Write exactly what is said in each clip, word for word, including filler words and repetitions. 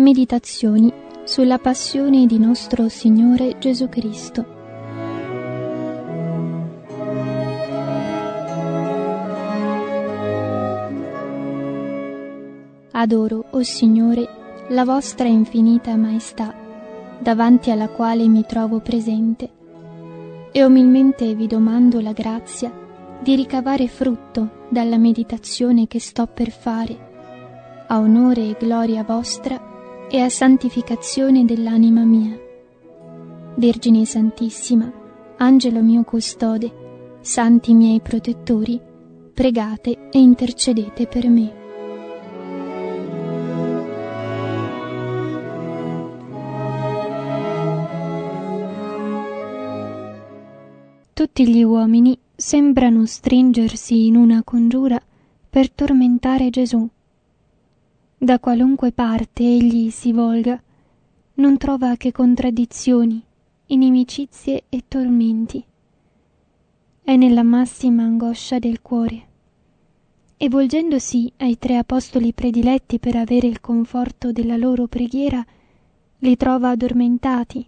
Meditazioni sulla passione di nostro Signore Gesù Cristo. Adoro, o Signore, la vostra infinita maestà, davanti alla quale mi trovo presente, e umilmente vi domando la grazia di ricavare frutto dalla meditazione che sto per fare, a onore e gloria vostra e a santificazione dell'anima mia. Vergine Santissima, Angelo mio custode, santi miei protettori, pregate e intercedete per me. Tutti gli uomini sembrano stringersi in una congiura per tormentare Gesù. Da qualunque parte egli si volga, non trova che contraddizioni, inimicizie e tormenti. È nella massima angoscia del cuore. E volgendosi ai tre apostoli prediletti per avere il conforto della loro preghiera, li trova addormentati.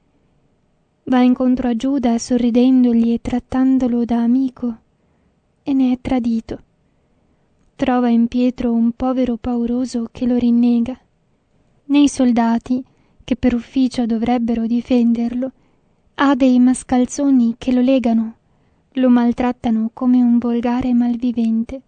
Va incontro a Giuda sorridendogli e trattandolo da amico, e ne è tradito. Trova in Pietro un povero pauroso che lo rinnega. Nei soldati, che per ufficio dovrebbero difenderlo, ha dei mascalzoni che lo legano, lo maltrattano come un volgare malvivente.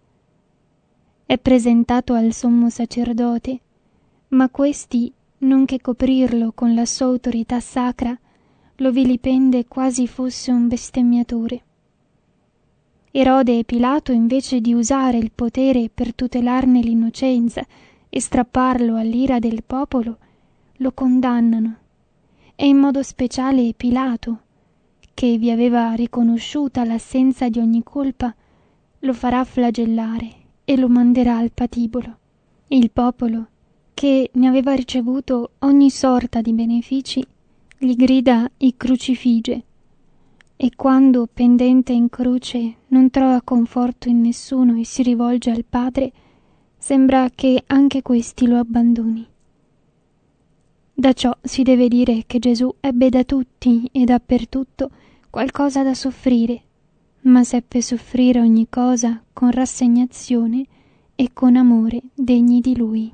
È presentato al sommo sacerdote, ma questi, non che coprirlo con la sua autorità sacra, lo vilipende quasi fosse un bestemmiatore. Erode e Pilato, invece di usare il potere per tutelarne l'innocenza e strapparlo all'ira del popolo, lo condannano, e in modo speciale Pilato, che vi aveva riconosciuta l'assenza di ogni colpa, lo farà flagellare e lo manderà al patibolo. Il popolo, che ne aveva ricevuto ogni sorta di benefici, gli grida i crucifige, e quando, pendente in croce, non trova conforto in nessuno e si rivolge al Padre, sembra che anche questi lo abbandoni. Da ciò si deve dire che Gesù ebbe da tutti e dappertutto qualcosa da soffrire, ma seppe soffrire ogni cosa con rassegnazione e con amore degni di Lui.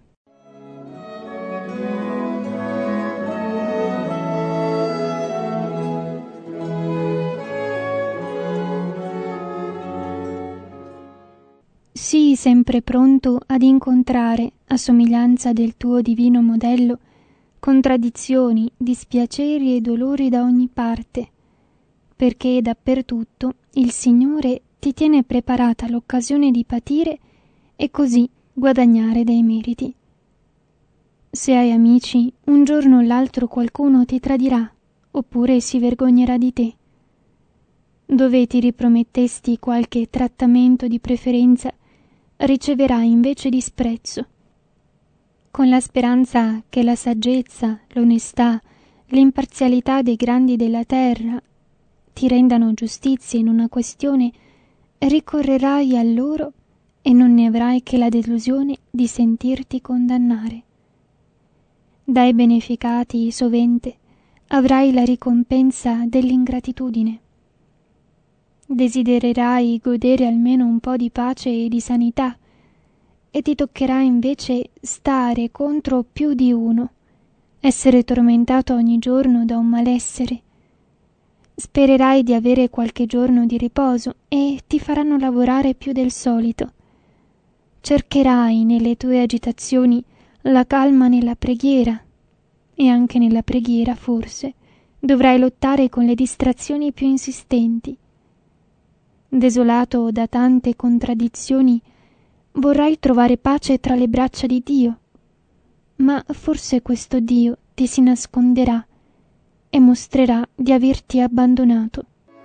Sii sempre pronto ad incontrare, a somiglianza del tuo divino modello, contraddizioni, dispiaceri e dolori da ogni parte, perché dappertutto il Signore ti tiene preparata l'occasione di patire e così guadagnare dei meriti. Se hai amici, un giorno o l'altro qualcuno ti tradirà, oppure si vergognerà di te. Dove ti ripromettesti qualche trattamento di preferenza, riceverai invece disprezzo. Con la speranza che la saggezza, l'onestà, l'imparzialità dei grandi della terra ti rendano giustizia in una questione, ricorrerai a loro e non ne avrai che la delusione di sentirti condannare. Dai beneficati sovente avrai la ricompensa dell'ingratitudine. Desidererai godere almeno un po' di pace e di sanità, e ti toccherà invece stare contro più di uno, essere tormentato ogni giorno da un malessere. Spererai di avere qualche giorno di riposo e ti faranno lavorare più del solito. Cercherai nelle tue agitazioni la calma nella preghiera, e anche nella preghiera, forse, dovrai lottare con le distrazioni più insistenti. Desolato da tante contraddizioni, vorrai trovare pace tra le braccia di Dio, ma forse questo Dio ti si nasconderà e mostrerà di averti abbandonato.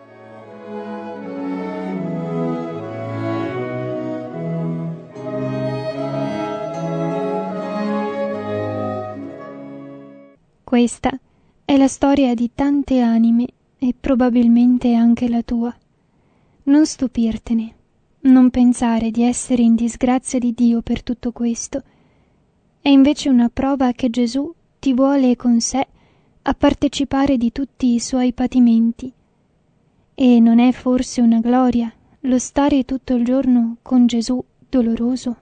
Questa è la storia di tante anime e probabilmente anche la tua. Non stupirtene, non pensare di essere in disgrazia di Dio per tutto questo, è invece una prova che Gesù ti vuole con sé a partecipare di tutti i suoi patimenti. E non è forse una gloria lo stare tutto il giorno con Gesù doloroso?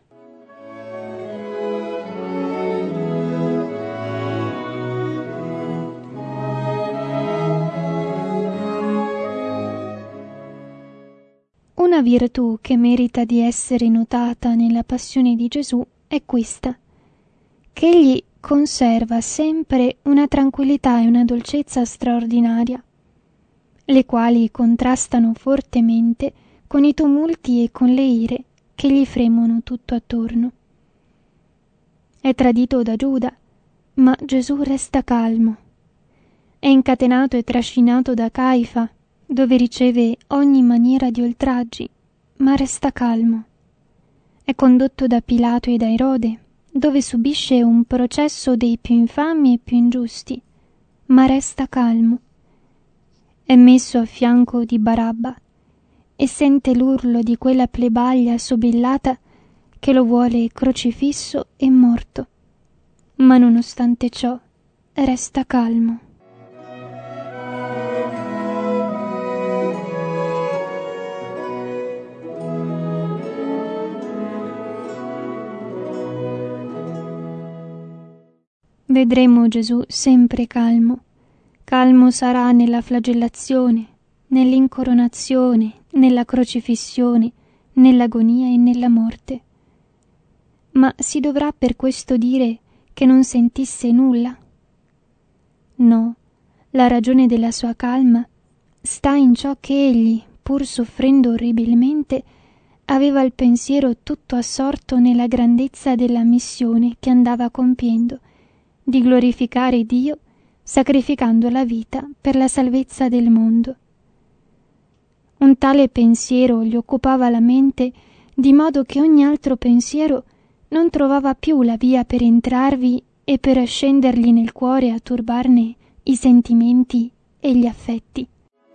Una virtù che merita di essere notata nella passione di Gesù è questa, che egli conserva sempre una tranquillità e una dolcezza straordinaria, le quali contrastano fortemente con i tumulti e con le ire che gli fremono tutto attorno. È tradito da Giuda, ma Gesù resta calmo. È incatenato e trascinato da Caifa, dove riceve ogni maniera di oltraggi, ma resta calmo. È condotto da Pilato e da Erode, dove subisce un processo dei più infami e più ingiusti, ma resta calmo. È messo a fianco di Barabba e sente l'urlo di quella plebaglia sobillata che lo vuole crocifisso e morto, ma nonostante ciò resta calmo. Vedremo Gesù sempre calmo. Calmo sarà nella flagellazione, nell'incoronazione, nella crocifissione, nell'agonia e nella morte. Ma si dovrà per questo dire che non sentisse nulla? No, la ragione della sua calma sta in ciò che egli, pur soffrendo orribilmente, aveva il pensiero tutto assorto nella grandezza della missione che andava compiendo, di glorificare Dio sacrificando la vita per la salvezza del mondo. Un tale pensiero gli occupava la mente, di modo che ogni altro pensiero non trovava più la via per entrarvi e per scendergli nel cuore a turbarne i sentimenti e gli affetti.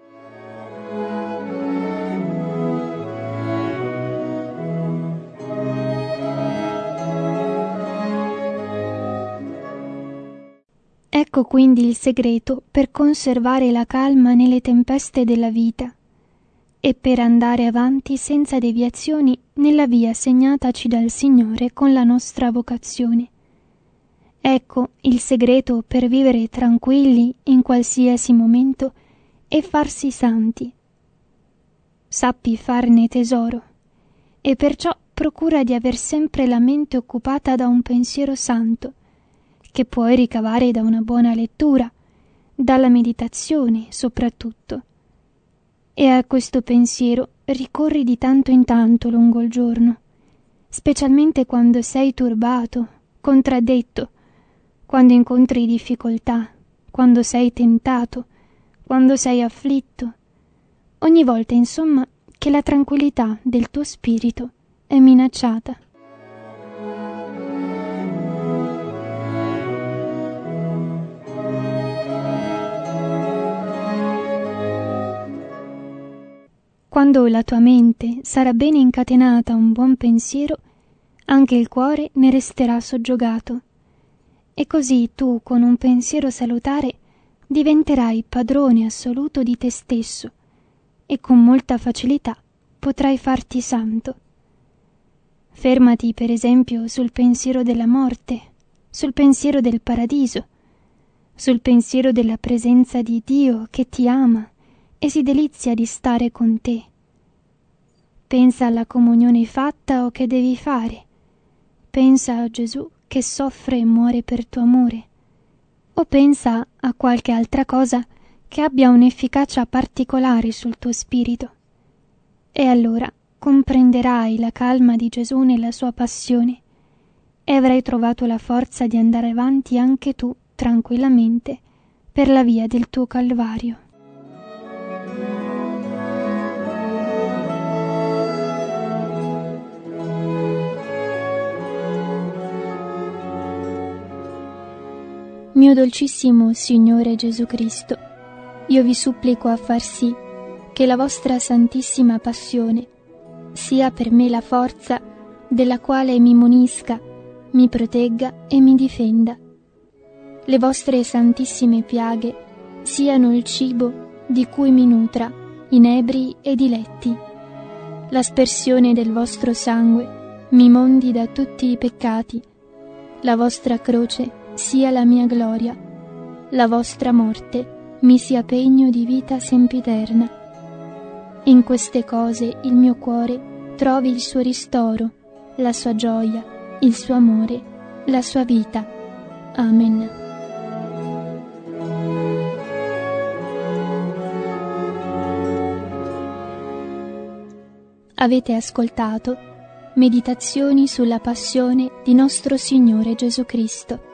Ecco quindi il segreto per conservare la calma nelle tempeste della vita e per andare avanti senza deviazioni nella via segnataci dal Signore con la nostra vocazione. Ecco il segreto per vivere tranquilli in qualsiasi momento e farsi santi. Sappi farne tesoro e perciò procura di aver sempre la mente occupata da un pensiero santo, che puoi ricavare da una buona lettura, dalla meditazione soprattutto. E a questo pensiero ricorri di tanto in tanto lungo il giorno, specialmente quando sei turbato, contraddetto, quando incontri difficoltà, quando sei tentato, quando sei afflitto, ogni volta insomma che la tranquillità del tuo spirito è minacciata. Quando la tua mente sarà bene incatenata a un buon pensiero, anche il cuore ne resterà soggiogato. E così tu, con un pensiero salutare, diventerai padrone assoluto di te stesso e con molta facilità potrai farti santo. Fermati, per esempio, sul pensiero della morte, sul pensiero del paradiso, sul pensiero della presenza di Dio che ti ama e si delizia di stare con te. Pensa alla comunione fatta o che devi fare. Pensa a Gesù che soffre e muore per tuo amore. O pensa a qualche altra cosa che abbia un'efficacia particolare sul tuo spirito. E allora comprenderai la calma di Gesù nella sua passione e avrai trovato la forza di andare avanti anche tu tranquillamente per la via del tuo Calvario. Mio dolcissimo Signore Gesù Cristo, io vi supplico a far sì che la vostra santissima passione sia per me la forza della quale mi munisca mi protegga e mi difenda. Le vostre santissime piaghe siano il cibo di cui mi nutra, inebri e diletti. L'aspersione del vostro sangue mi mondi da tutti i peccati. La vostra croce sia la mia gloria. La vostra morte mi sia pegno di vita sempiterna. In queste cose il mio cuore trovi il suo ristoro, la sua gioia, il suo amore, la sua vita. Amen. Avete ascoltato Meditazioni sulla passione di nostro Signore Gesù Cristo,